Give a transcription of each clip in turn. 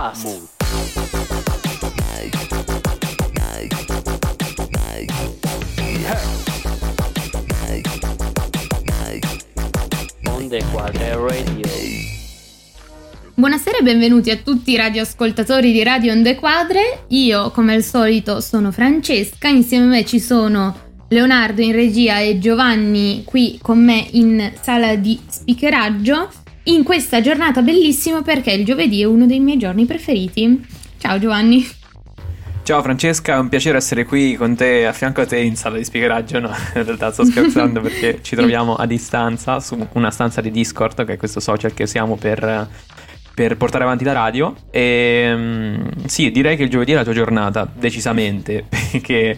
Podcast. Onde Quadre Radio. Buonasera e benvenuti a tutti i radioascoltatori di Radio Onde Quadre. Io, come al solito, sono Francesca. Insieme a me ci sono Leonardo in regia e Giovanni qui con me in sala di speakeraggio in questa giornata bellissima, perché il giovedì è uno dei miei giorni preferiti. Ciao Giovanni. Ciao Francesca, è un piacere essere qui con te, a fianco a te in sala di speakeraggio. No, in realtà sto scherzando perché ci troviamo a distanza su una stanza di Discord, che è questo social che usiamo per portare avanti la radio. E sì, direi che il giovedì è la tua giornata, decisamente, perché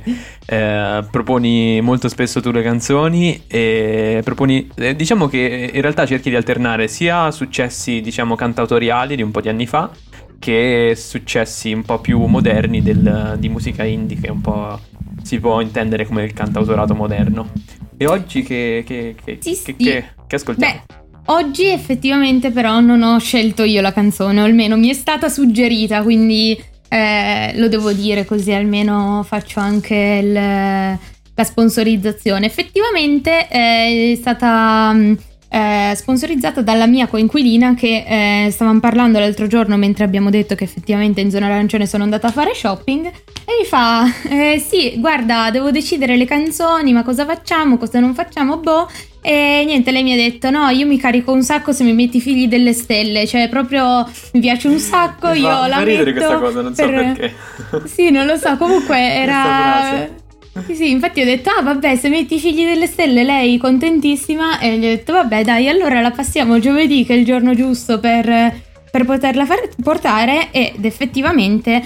proponi molto spesso tu le canzoni e proponi, diciamo che in realtà cerchi di alternare sia successi, diciamo, cantautoriali di un po' di anni fa, che successi un po' più moderni di musica indie, che un po' si può intendere come il cantautorato moderno. E oggi che ascoltiamo? Beh, oggi effettivamente però non ho scelto io la canzone, o almeno mi è stata suggerita, quindi lo devo dire, così almeno faccio anche la sponsorizzazione. Effettivamente è stata sponsorizzata dalla mia coinquilina, che stavamo parlando l'altro giorno mentre abbiamo detto che effettivamente in zona arancione sono andata a fare shopping, e mi fa sì, guarda, devo decidere le canzoni, ma cosa facciamo, cosa non facciamo, boh. E niente, lei mi ha detto: no, io mi carico un sacco se mi metti Figli delle Stelle, cioè proprio mi piace un sacco. Io la metto ridere questa cosa, non so perché. Sì, non lo so, comunque era sì, infatti ho detto: ah vabbè, se metti Figli delle Stelle, lei contentissima. E gli ho detto: vabbè dai, allora la passiamo giovedì, che è il giorno giusto per poterla portare. Ed effettivamente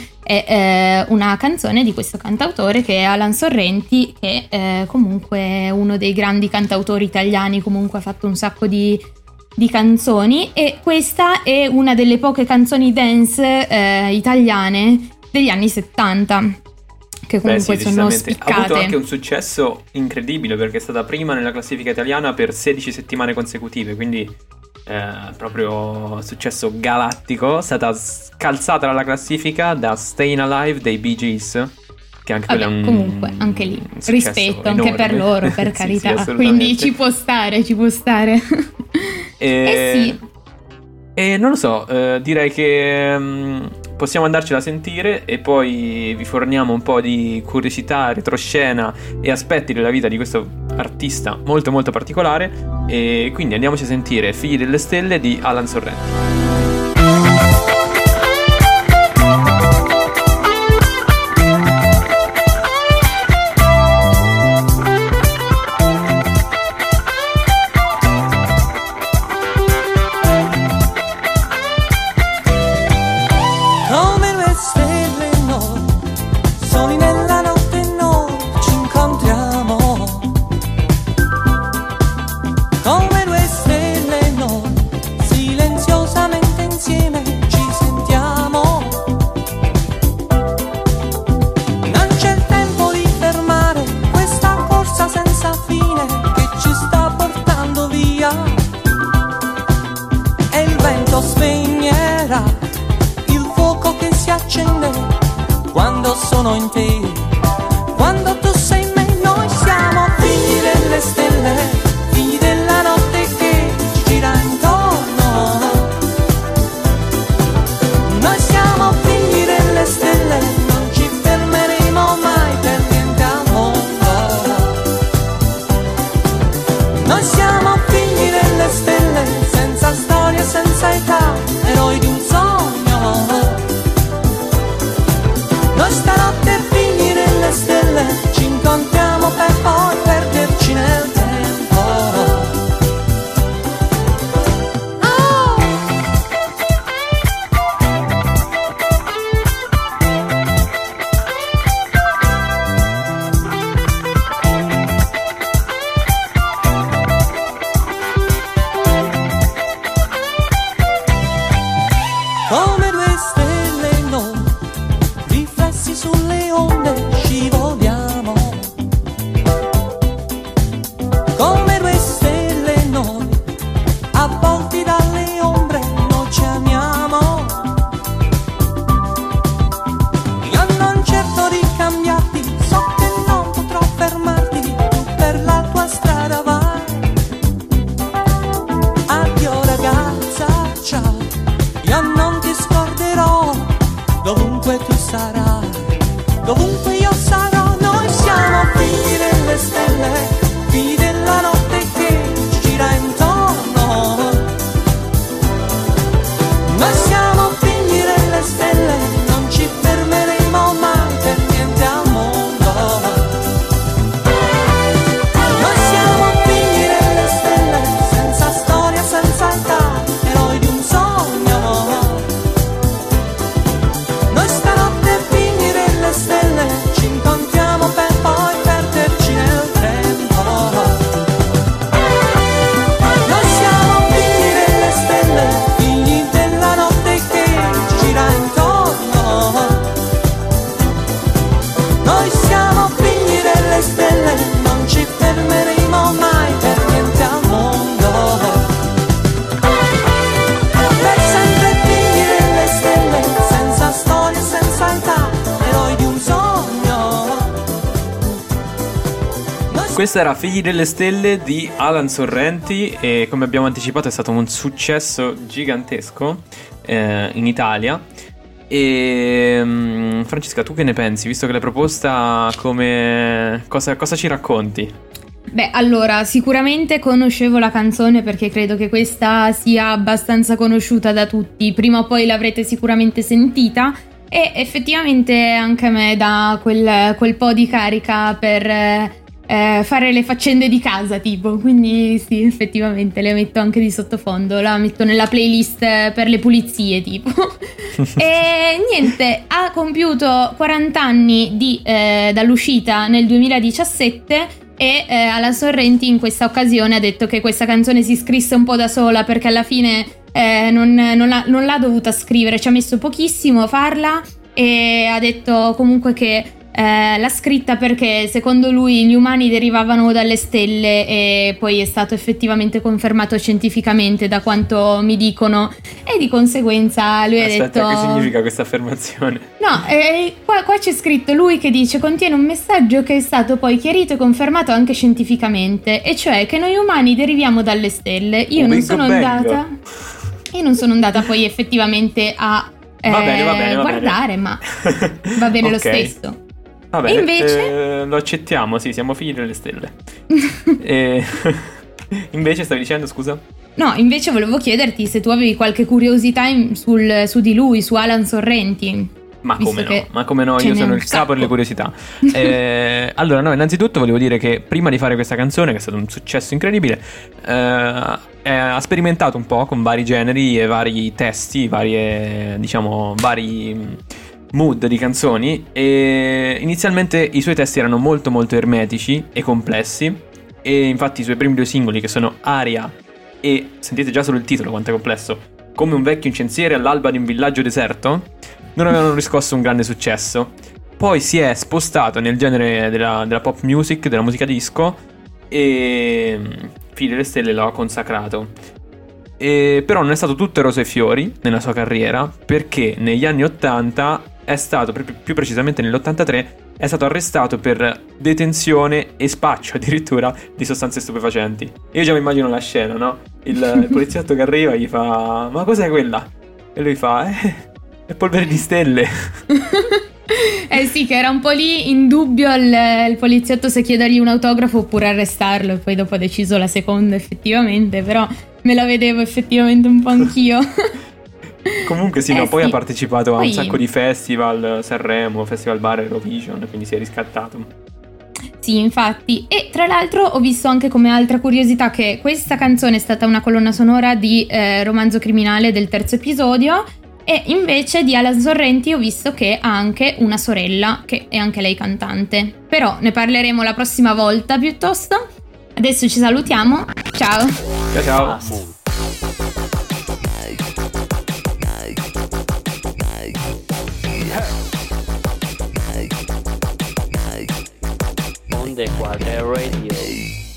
è una canzone di questo cantautore, che è Alan Sorrenti, che comunque è uno dei grandi cantautori italiani, comunque ha fatto un sacco di canzoni, e questa è una delle poche canzoni dance italiane degli anni 70, che comunque sono spiccate. Ha avuto anche un successo incredibile, perché è stata prima nella classifica italiana per 16 settimane consecutive, quindi proprio successo galattico. È stata scalzata dalla classifica da Stayin' Alive dei Bee Gees, che anche quello è un comunque anche lì rispetto enorme, anche per loro, per carità. Sì, quindi ci può stare sì. E non lo so, direi che possiamo andarcela a sentire e poi vi forniamo un po' di curiosità, retroscena e aspetti della vita di questo artista molto molto particolare. E quindi andiamoci a sentire Figli delle Stelle di Alan Sorrenti. Quando sono in te, quando tu sei in me, noi siamo figli delle stelle, figli della notte che ci gira intorno. Noi siamo figli delle stelle, non ci fermeremo mai per niente al mondo. Noi siamo figli delle stelle, senza storia, senza età, eroi di un sogno. Noi stanotte figli sarai, dovunque io sarò, noi siamo figli delle stelle, figli della notte che ci gira intorno. Noi siamo figli delle stelle, non ci fermeremo mai per niente al mondo. Noi siamo figli delle stelle, senza storia, senza età, eroi di un sogno. Noi stanotte figli delle stelle, ci incontriamo per poi perderci nel tempo. Noi siamo figli delle stelle, figli della notte che gira intorno. Noi siamo figli delle stelle, non ci fermeremo mai per niente al mondo. Per sempre figli delle stelle, senza storia, senza età, eroi di un sogno. Questa era Figli delle Stelle di Alan Sorrenti e come abbiamo anticipato è stato un successo gigantesco in Italia. E Francesca, tu che ne pensi? Visto che l'hai proposta, cosa ci racconti? Beh, allora, sicuramente conoscevo la canzone perché credo che questa sia abbastanza conosciuta da tutti. Prima o poi l'avrete sicuramente sentita e effettivamente anche a me dà quel po' di carica per fare le faccende di casa, tipo. Quindi sì, effettivamente le metto anche di sottofondo, la metto nella playlist per le pulizie, tipo. E niente, ha compiuto 40 anni dall'uscita nel 2017 e Alan Sorrenti in questa occasione ha detto che questa canzone si scrisse un po' da sola perché alla fine non l'ha dovuta scrivere, ci ha messo pochissimo a farla e ha detto comunque che l'ha scritta perché secondo lui gli umani derivavano dalle stelle e poi è stato effettivamente confermato scientificamente da quanto mi dicono e di conseguenza lui ha detto... Che significa questa affermazione? No, qua c'è scritto lui che dice contiene un messaggio che è stato poi chiarito e confermato anche scientificamente, e cioè che noi umani deriviamo dalle stelle. Io non sono andata poi effettivamente a va bene, guardare, ma va bene lo stesso. Va bene, e invece lo accettiamo, sì, siamo figli delle stelle. E invece stavi dicendo, scusa? No, invece volevo chiederti se tu avevi qualche curiosità su di lui, su Alan Sorrenti. Ma come no, io sono il capo delle curiosità. Allora, no, innanzitutto volevo dire che prima di fare questa canzone, che è stato un successo incredibile, ha sperimentato un po' con vari generi e vari testi, vari mood di canzoni, e inizialmente i suoi testi erano molto molto ermetici e complessi, e infatti i suoi primi due singoli, che sono Aria e, sentite già solo il titolo quanto è complesso, Come un vecchio incensiere all'alba di un villaggio deserto, non avevano riscosso un grande successo. Poi si è spostato nel genere della pop music, della musica disco, e Figli delle Stelle lo ha consacrato. Però non è stato tutto rose e fiori nella sua carriera, perché negli anni 80 è stato, più precisamente nell'83, è stato arrestato per detenzione e spaccio addirittura di sostanze stupefacenti. Io già mi immagino la scena, no? Il poliziotto che arriva gli fa: ma cos'è quella? E lui fa: è polvere di stelle. Sì, che era un po' lì in dubbio il poliziotto se chiedergli un autografo oppure arrestarlo, e poi dopo ha deciso la seconda effettivamente, però me la vedevo effettivamente un po' anch'io. Comunque sì, poi ha partecipato a un sacco di festival, Sanremo, Festival Bar, Eurovision, quindi si è riscattato. Sì, infatti. E tra l'altro ho visto anche come altra curiosità che questa canzone è stata una colonna sonora di Romanzo Criminale del terzo episodio, e invece di Alan Sorrenti ho visto che ha anche una sorella che è anche lei cantante. Però ne parleremo la prossima volta piuttosto. Adesso ci salutiamo. Ciao. Ciao. Onde Quadre Radio.